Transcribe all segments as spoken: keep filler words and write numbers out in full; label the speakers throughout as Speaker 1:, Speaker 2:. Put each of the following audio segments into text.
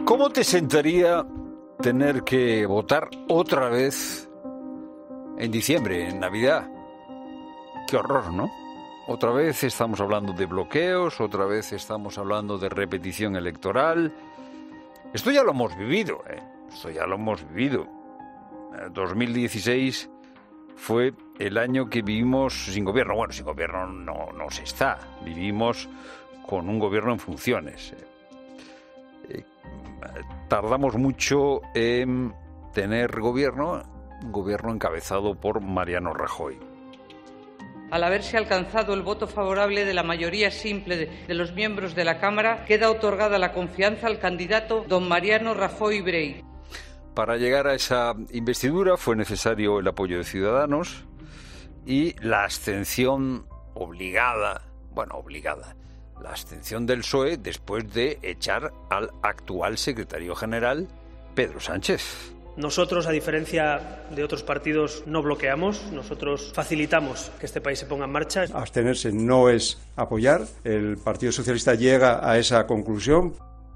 Speaker 1: ¿Cómo te sentaría tener que votar otra vez en diciembre, en Navidad? Qué horror, ¿no? Otra vez estamos hablando de bloqueos, otra vez estamos hablando de repetición electoral. Esto ya lo hemos vivido, ¿eh? Esto ya lo hemos vivido. dos mil dieciséis fue el año que vivimos sin gobierno. Bueno, sin gobierno no, no se está. Vivimos con un gobierno en funciones. Eh, tardamos mucho en tener gobierno, un gobierno encabezado por Mariano Rajoy.
Speaker 2: Al haberse alcanzado el voto favorable de la mayoría simple de, de los miembros de la Cámara, queda otorgada la confianza al candidato don Mariano Rajoy Brey.
Speaker 1: Para llegar a esa investidura fue necesario el apoyo de Ciudadanos y la abstención obligada, bueno, obligada, la abstención del P S O E después de echar al actual secretario general, Pedro Sánchez.
Speaker 3: Nosotros, a diferencia de otros partidos, no bloqueamos, nosotros facilitamos que este país se ponga en marcha.
Speaker 4: Abstenerse no es apoyar, el Partido Socialista llega a esa conclusión.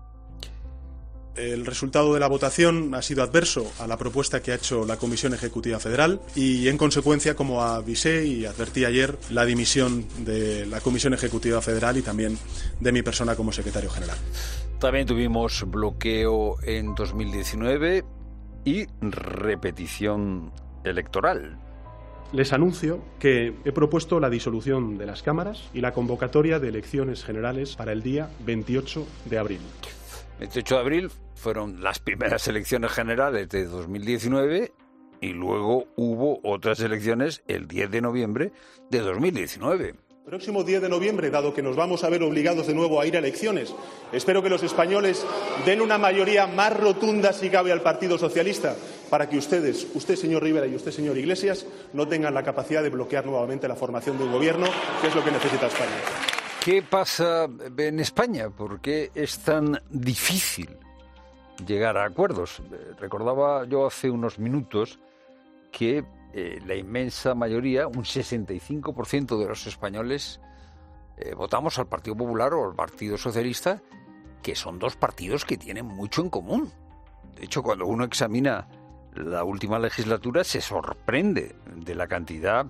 Speaker 5: El resultado de la votación ha sido adverso a la propuesta que ha hecho la Comisión Ejecutiva Federal y, en consecuencia, como avisé y advertí ayer, la dimisión de la Comisión Ejecutiva Federal y también de mi persona como secretario general.
Speaker 1: También tuvimos bloqueo en dos mil diecinueve y repetición electoral.
Speaker 6: Les anuncio que he propuesto la disolución de las cámaras y la convocatoria de elecciones generales para el día veintiocho de abril.
Speaker 1: veintiocho de abril fueron las primeras elecciones generales de dos mil diecinueve y luego hubo otras elecciones el diez de noviembre de dos mil diecinueve.
Speaker 5: Próximo diez de noviembre, dado que nos vamos a ver obligados de nuevo a ir a elecciones, espero que los españoles den una mayoría más rotunda, si cabe, al Partido Socialista, para que ustedes, usted señor Rivera y usted señor Iglesias, no tengan la capacidad de bloquear nuevamente la formación de un gobierno, que es lo que necesita España.
Speaker 1: ¿Qué pasa en España? ¿Por qué es tan difícil llegar a acuerdos? Recordaba yo hace unos minutos que eh, la inmensa mayoría, un sesenta y cinco por ciento de los españoles, eh, votamos al Partido Popular o al Partido Socialista, que son dos partidos que tienen mucho en común. De hecho, cuando uno examina la última legislatura, se sorprende de la cantidad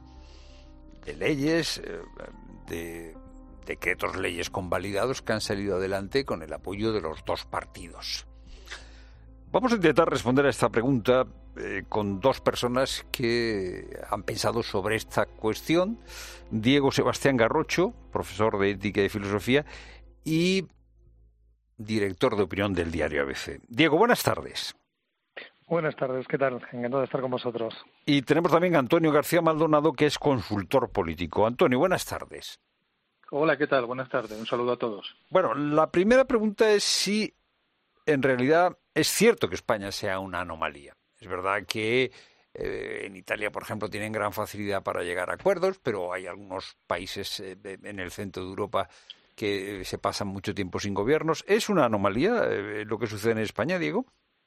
Speaker 1: de leyes, eh, de decretos leyes convalidados que han salido adelante con el apoyo de los dos partidos. Vamos a intentar responder a esta pregunta eh, con dos personas que han pensado sobre esta cuestión. Diego Sebastián Garrocho, profesor de Ética y Filosofía y director de opinión del diario A B C. Diego, buenas tardes.
Speaker 7: Buenas tardes, ¿qué tal? Encantado de estar con vosotros.
Speaker 1: Y tenemos también a Antonio García Maldonado, que es consultor político. Antonio, buenas tardes.
Speaker 8: Hola, ¿qué tal? Buenas tardes. Un saludo a todos.
Speaker 1: Bueno, la primera pregunta es si en realidad es cierto que España sea una anomalía. Es verdad que eh, en Italia, por ejemplo, tienen gran facilidad para llegar a acuerdos, pero hay algunos países eh, en el centro de Europa que eh, se pasan mucho tiempo sin gobiernos. ¿Es una anomalía eh, lo que sucede en España, Diego?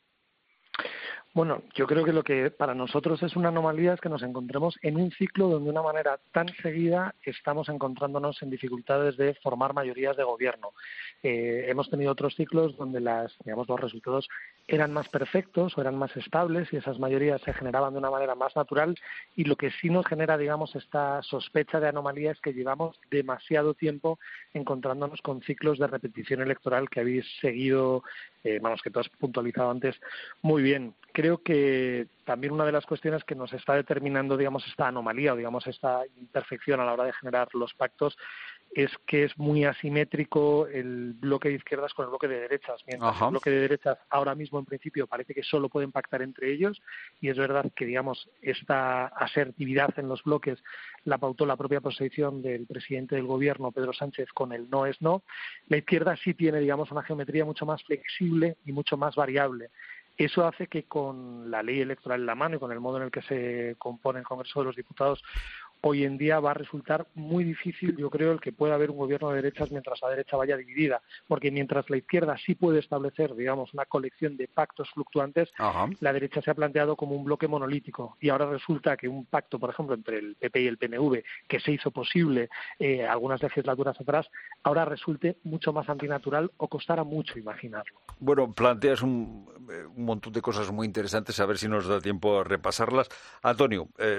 Speaker 7: Bueno, yo creo que lo que para nosotros es una anomalía es que nos encontremos en un ciclo donde de una manera tan seguida estamos encontrándonos en dificultades de formar mayorías de gobierno. Eh, hemos tenido otros ciclos donde las, digamos, los resultados eran más perfectos o eran más estables y esas mayorías se generaban de una manera más natural, y lo que sí nos genera, digamos, esta sospecha de anomalía es que llevamos demasiado tiempo encontrándonos con ciclos de repetición electoral que habéis seguido, eh, vamos, que tú has puntualizado antes muy bien. Creo que también una de las cuestiones que nos está determinando, digamos, esta anomalía o, digamos, esta imperfección a la hora de generar los pactos es que es muy asimétrico el bloque de izquierdas con el bloque de derechas. Mientras Ajá. el bloque de derechas ahora mismo, en principio, parece que solo pueden pactar entre ellos, y es verdad que, digamos, esta asertividad en los bloques la pautó la propia posición del presidente del gobierno, Pedro Sánchez, con el no es no. La izquierda sí tiene, digamos, una geometría mucho más flexible y mucho más variable. Eso hace que, con la ley electoral en la mano y con el modo en el que se compone el Congreso de los Diputados hoy en día va a resultar muy difícil, yo creo, el que pueda haber un gobierno de derechas mientras la derecha vaya dividida, porque mientras la izquierda sí puede establecer, digamos, una colección de pactos fluctuantes, Ajá. la derecha se ha planteado como un bloque monolítico, y ahora resulta que un pacto, por ejemplo, entre el P P y el P N V, que se hizo posible eh, algunas legislaturas atrás, ahora resulte mucho más antinatural o costara mucho imaginarlo.
Speaker 1: Bueno, planteas un, un montón de cosas muy interesantes, a ver si nos da tiempo a repasarlas. Antonio, eh,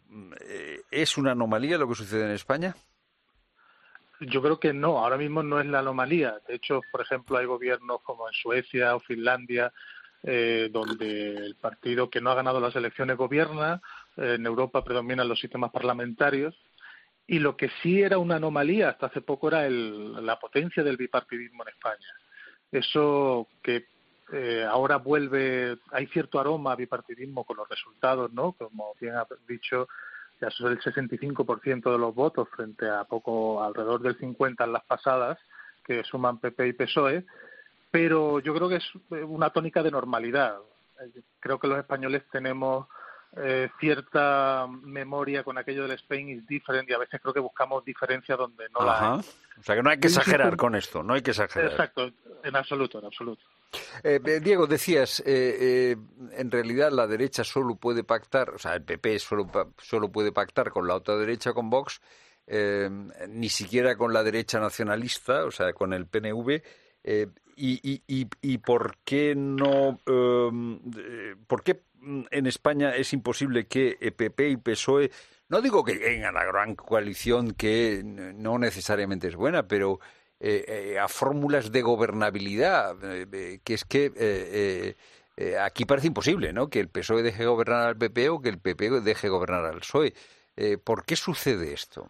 Speaker 1: ¿es una anomalía lo que sucede en España?
Speaker 8: Yo creo que no, ahora mismo no es la anomalía. De hecho, por ejemplo, hay gobiernos como en Suecia o Finlandia, eh, donde el partido que no ha ganado las elecciones gobierna. Eh, en Europa predominan los sistemas parlamentarios. Y lo que sí era una anomalía hasta hace poco era el, la potencia del bipartidismo en España. Eso que eh, ahora vuelve, hay cierto aroma a bipartidismo con los resultados, ¿no? Como bien ha dicho, ya es el sesenta y cinco por ciento de los votos frente a poco alrededor del cincuenta por ciento en las pasadas, que suman P P y P S O E, pero yo creo que es una tónica de normalidad. Creo que los españoles tenemos eh, cierta memoria con aquello del Spain is different y a veces creo que buscamos diferencias donde no Ajá. la hay.
Speaker 1: O sea que no hay que exagerar con esto, no hay que exagerar.
Speaker 8: Exacto, en absoluto, en absoluto.
Speaker 1: Eh, Diego, decías, eh, eh, en realidad la derecha solo puede pactar, o sea, el P P solo, solo puede pactar con la otra derecha, con Vox, eh, ni siquiera con la derecha nacionalista, o sea, con el P N V. Eh, y, y, y, ¿Y por qué no? Eh, ¿Por qué en España es imposible que P P y P S O E, no digo que tengan la gran coalición que no necesariamente es buena, pero eh, eh, a fórmulas de gobernabilidad, eh, que es que eh, eh, eh, aquí parece imposible, ¿no? Que el P S O E deje gobernar al P P o que el P P deje gobernar al P S O E. Eh, ¿Por qué sucede esto?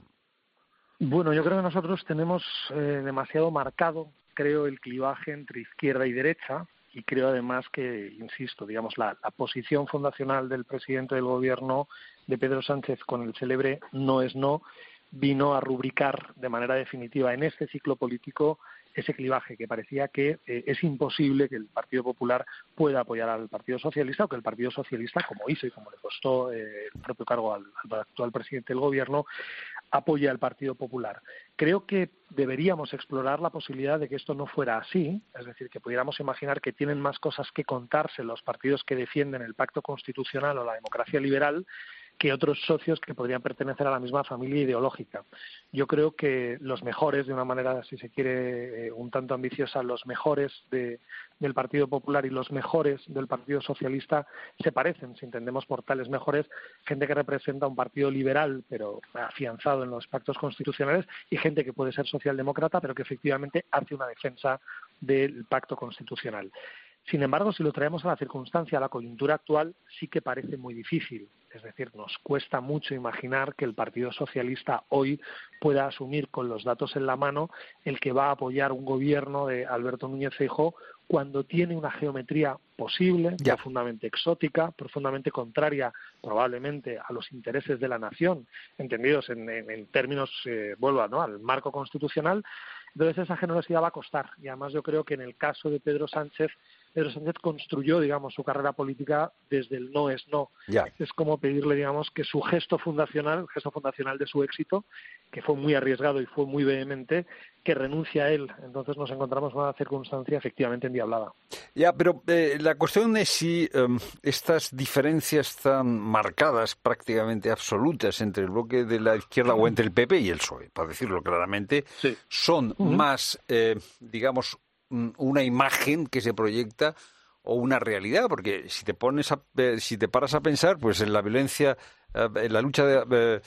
Speaker 7: Bueno, yo creo que nosotros tenemos eh, demasiado marcado, creo, el clivaje entre izquierda y derecha, y creo además que, insisto, digamos, la, la posición fundacional del presidente del gobierno, de Pedro Sánchez, con el célebre no es no, vino a rubricar de manera definitiva en este ciclo político ese clivaje que parecía que eh, es imposible que el Partido Popular pueda apoyar al Partido Socialista o que el Partido Socialista, como hizo y como le costó eh, el propio cargo al, al actual presidente del gobierno, apoye al Partido Popular. Creo que deberíamos explorar la posibilidad de que esto no fuera así, es decir, que pudiéramos imaginar que tienen más cosas que contarse los partidos que defienden el pacto constitucional o la democracia liberal que otros socios que podrían pertenecer a la misma familia ideológica. Yo creo que los mejores, de una manera, si se quiere, eh, un tanto ambiciosa, los mejores de, del Partido Popular y los mejores del Partido Socialista se parecen, si entendemos por tales mejores, gente que representa un partido liberal, pero afianzado en los pactos constitucionales, y gente que puede ser socialdemócrata, pero que efectivamente hace una defensa del pacto constitucional. Sin embargo, si lo traemos a la circunstancia, a la coyuntura actual, sí que parece muy difícil. Es decir, nos cuesta mucho imaginar que el Partido Socialista hoy pueda asumir con los datos en la mano el que va a apoyar un gobierno de Alberto Núñez Feijóo cuando tiene una geometría posible, ya. profundamente exótica, profundamente contraria probablemente a los intereses de la nación, entendidos en, en, en términos, eh, vuelvo ¿no? al marco constitucional. Entonces esa generosidad va a costar, y además yo creo que en el caso de Pedro Sánchez, Pedro Sánchez construyó, digamos, su carrera política desde el no es no. Ya. Es como pedirle, digamos, que su gesto fundacional, el gesto fundacional de su éxito, que fue muy arriesgado y fue muy vehemente, que renuncie a él. Entonces nos encontramos en una circunstancia efectivamente endiablada.
Speaker 1: Ya, pero eh, la cuestión es si eh, estas diferencias tan marcadas, prácticamente absolutas, entre el bloque de la izquierda o entre el P P y el P S O E, para decirlo claramente, sí. son uh-huh. más, eh, digamos, una imagen que se proyecta o una realidad, porque si te pones a, eh, si te paras a pensar, pues en la violencia, eh, en la lucha de, eh,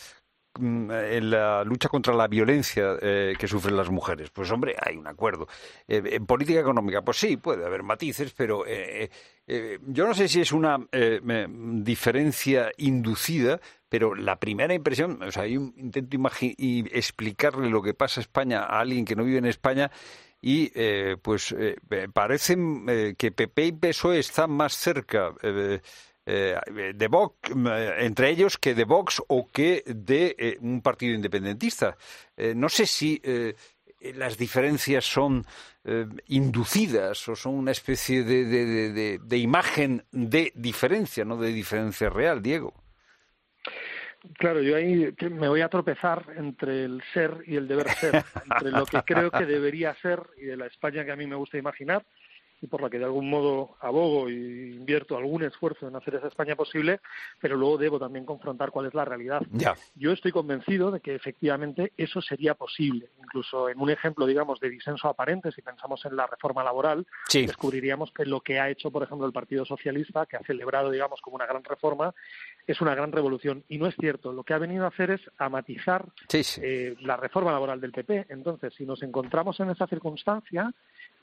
Speaker 1: en la lucha contra la violencia eh, que sufren las mujeres, pues hombre, hay un acuerdo. Eh, en política económica, pues sí, puede haber matices, pero eh, eh, yo no sé si es una eh, diferencia inducida, pero la primera impresión, o sea, yo intento imagi- y explicarle lo que pasa en España a alguien que no vive en España. Y eh, pues eh, parece eh, que P P y P S O E están más cerca eh, eh, de Vox, entre ellos, que de Vox o que de eh, un partido independentista. Eh, no sé si eh, las diferencias son eh, inducidas o son una especie de, de, de, de, de imagen de diferencia, no de diferencia real, Diego.
Speaker 7: Claro, yo ahí me voy a tropezar entre el ser y el deber ser, entre lo que creo que debería ser y de la España que a mí me gusta imaginar, y por la que de algún modo abogo y invierto algún esfuerzo en hacer esa España posible, pero luego debo también confrontar cuál es la realidad.
Speaker 1: Ya.
Speaker 7: Yo estoy convencido de que efectivamente eso sería posible. Incluso en un ejemplo, digamos, de disenso aparente, si pensamos en la reforma laboral,
Speaker 1: sí.
Speaker 7: descubriríamos que lo que ha hecho, por ejemplo, el Partido Socialista, que ha celebrado, digamos, como una gran reforma, es una gran revolución. Y no es cierto. Lo que ha venido a hacer es a matizar
Speaker 1: sí, sí.
Speaker 7: Eh, la reforma laboral del P P. Entonces, si nos encontramos en esa circunstancia,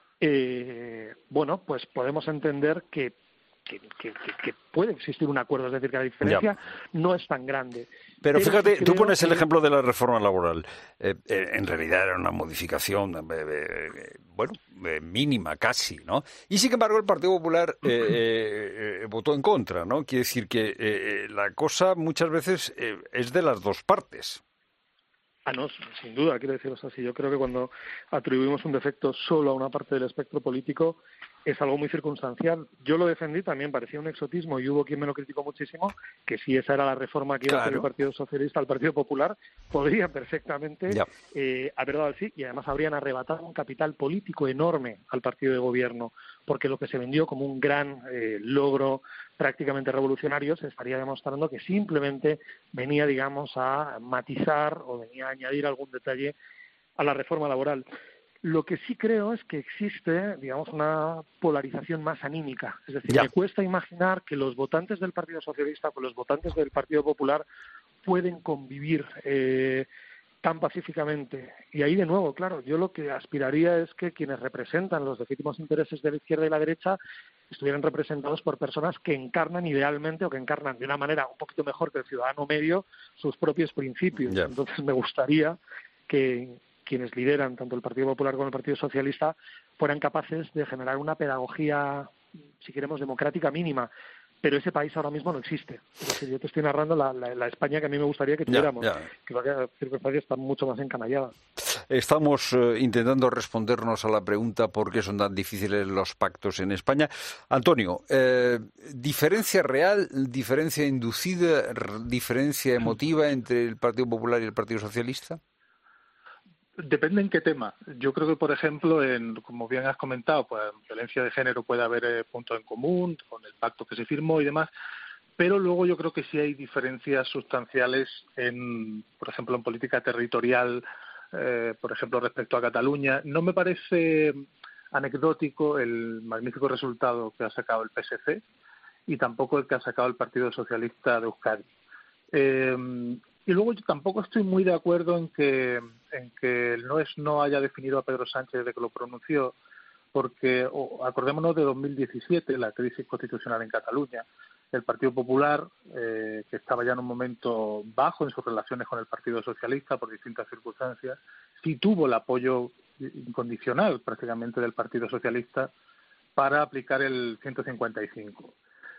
Speaker 7: Eh, bueno, pues podemos entender que, que, que, que puede existir un acuerdo, es decir, que la diferencia ya. no es tan grande.
Speaker 1: Pero, Pero fíjate, tú pones
Speaker 7: que...
Speaker 1: el ejemplo de la reforma laboral. Eh, eh, en realidad era una modificación, eh, eh, bueno, eh, mínima casi, ¿no? Y sin embargo el Partido Popular eh, eh, eh, votó en contra, ¿no? Quiere decir que eh, la cosa muchas veces eh, es de las dos partes.
Speaker 7: Ah, no, sin duda, quiero deciros así. Yo creo que cuando atribuimos un defecto solo a una parte del espectro político es algo muy circunstancial. Yo lo defendí, también parecía un exotismo y hubo quien me lo criticó muchísimo, que si esa era la reforma que iba a hacer el Partido Socialista al Partido Popular, podrían perfectamente eh, haber dado el sí, y además habrían arrebatado un capital político enorme al partido de gobierno, porque lo que se vendió como un gran eh, logro prácticamente revolucionario se estaría demostrando que simplemente venía, digamos, a matizar o venía a añadir algún detalle a la reforma laboral. Lo que sí creo es que existe, digamos, una polarización más anímica. Es decir, ya. me cuesta imaginar que los votantes del Partido Socialista con los votantes del Partido Popular pueden convivir eh, tan pacíficamente. Y ahí, de nuevo, claro, yo lo que aspiraría es que quienes representan los legítimos intereses de la izquierda y la derecha estuvieran representados por personas que encarnan idealmente o que encarnan de una manera un poquito mejor que el ciudadano medio sus propios principios. Ya. Entonces, me gustaría que quienes lideran tanto el Partido Popular como el Partido Socialista fueran capaces de generar una pedagogía, si queremos, democrática mínima. Pero ese país ahora mismo no existe. Es decir, yo te estoy narrando la, la, la España que a mí me gustaría que tuviéramos, ya, ya. que las circunstancias están mucho más encanalladas.
Speaker 1: Estamos eh, intentando respondernos a la pregunta por qué son tan difíciles los pactos en España. Antonio, eh, ¿diferencia real, diferencia inducida, diferencia emotiva entre el Partido Popular y el Partido Socialista?
Speaker 8: Depende en qué tema. Yo creo que, por ejemplo, en, como bien has comentado, pues en violencia de género puede haber eh, puntos en común con el pacto que se firmó y demás, pero luego yo creo que sí hay diferencias sustanciales en, por ejemplo, en política territorial, eh, por ejemplo, respecto a Cataluña. No me parece anecdótico el magnífico resultado que ha sacado el P S C y tampoco el que ha sacado el Partido Socialista de Euskadi. Eh, Y luego yo tampoco estoy muy de acuerdo en que en que el no es no haya definido a Pedro Sánchez desde que lo pronunció, porque oh, acordémonos de dos mil diecisiete, la crisis constitucional en Cataluña. El Partido Popular, eh, que estaba ya en un momento bajo en sus relaciones con el Partido Socialista por distintas circunstancias, sí tuvo el apoyo incondicional prácticamente del Partido Socialista para aplicar el ciento cincuenta y cinco.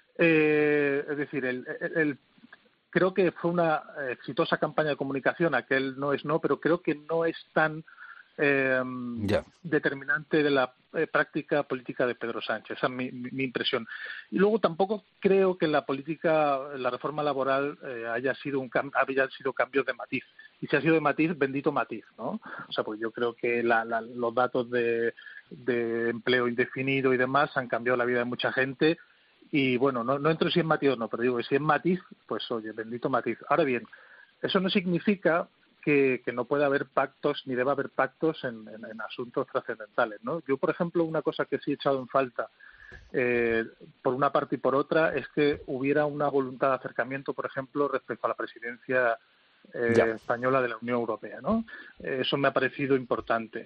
Speaker 8: Eh, es decir, el, el, el creo que fue una exitosa campaña de comunicación, aquel no es no, pero creo que no es tan eh, yeah. determinante de la eh, práctica política de Pedro Sánchez. Esa es mi, mi, mi impresión. Y luego tampoco creo que la política, la reforma laboral eh, haya sido un haya sido cambios de matiz. Y si ha sido de matiz, bendito matiz, ¿no? O sea, pues yo creo que la, la, los datos de, de empleo indefinido y demás han cambiado la vida de mucha gente. Y bueno, no, no entro si es matiz o no, pero digo que si es matiz, pues oye, bendito matiz. Ahora bien, eso no significa que, que no pueda haber pactos, ni deba haber pactos en, en, en asuntos trascendentales, ¿no? Yo, por ejemplo, una cosa que sí he echado en falta, eh, por una parte y por otra, es que hubiera una voluntad de acercamiento, por ejemplo, respecto a la presidencia eh, española de la Unión Europea, ¿no? Eh, eso me ha parecido importante.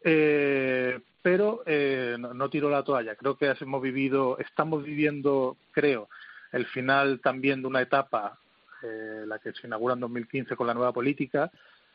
Speaker 8: Eh, pero eh, no, no tiro la toalla. Creo que hemos vivido, estamos viviendo, creo, el final también de una etapa, eh, la que se inaugura en dos mil quince con la nueva política,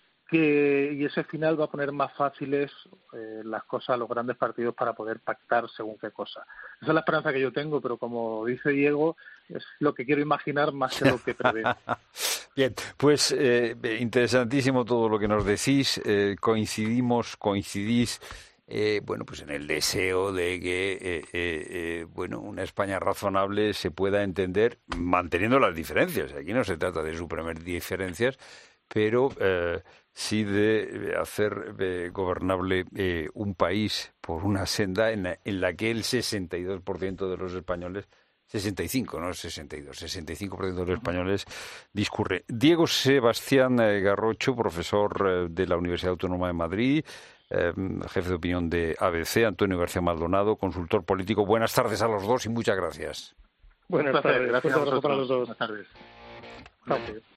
Speaker 8: que y ese final va a poner más fáciles eh, las cosas a los grandes partidos para poder pactar según qué cosa. Esa es la esperanza que yo tengo, pero como dice Diego, es lo que quiero imaginar más que lo que preveo.
Speaker 1: Bien, pues eh, interesantísimo todo lo que nos decís, eh, coincidimos, coincidís eh, bueno, pues en el deseo de que, eh, eh, eh, bueno, una España razonable se pueda entender manteniendo las diferencias. Aquí no se trata de suprimir diferencias, pero eh, sí de hacer eh, gobernable eh, un país por una senda en la, en la que el sesenta y dos por ciento de los españoles, sesenta y cinco, no sesenta y dos, sesenta y cinco por ciento de los españoles discurre. Diego Sebastián eh, Garrocho, profesor eh, de la Universidad Autónoma de Madrid, eh, jefe de opinión de A B C, Antonio García Maldonado, consultor político. Buenas tardes a los dos y muchas gracias.
Speaker 7: Buenas tardes, gracias a vosotros. Para los dos.
Speaker 8: Buenas tardes.
Speaker 7: Gracias.